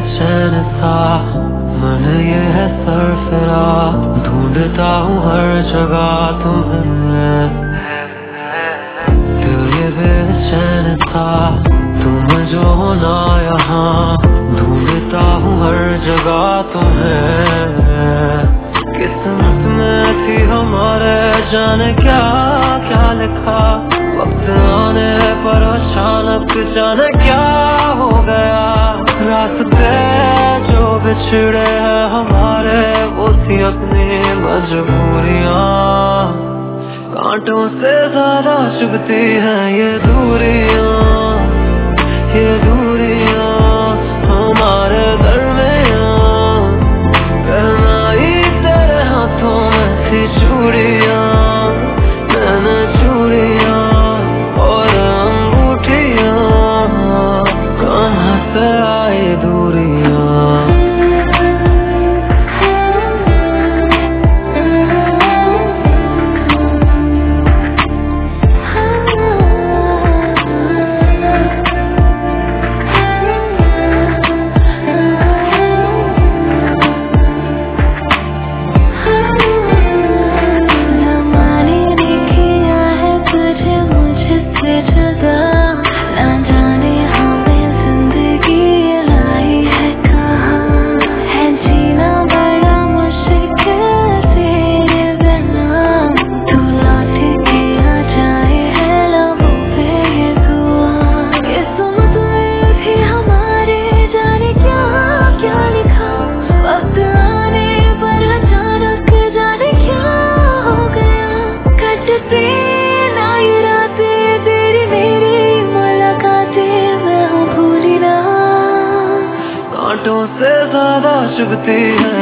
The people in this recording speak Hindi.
बेचैन सा मन ये है सरफरा, ढूंढता हूँ हर जगह तुम्हें। दिल ये बेचैन सा तुम जो हो ना यहाँ, ढूंढता हूँ हर जगह तुम्हें। किस्मत में थी हमारे जाने क्या क्या लिखा, वक्त आने पर अचानक जाने क्या हो गया। रास्ते जो बिछड़े हैं हमारे वो थी अपनी मजबूरियाँ, कांटों से ज्यादा चुभती हैं ये दूरियाँ, ये दूरियाँ हमारे दरमियाँ। कहना ही तेरे हाथों में थी चूड़ियाँ, मैंने चूड़ियाँ और अंगूठियाँ, कहाँ से आई दूरियाँ। कांटों से ज्यादा चुभती है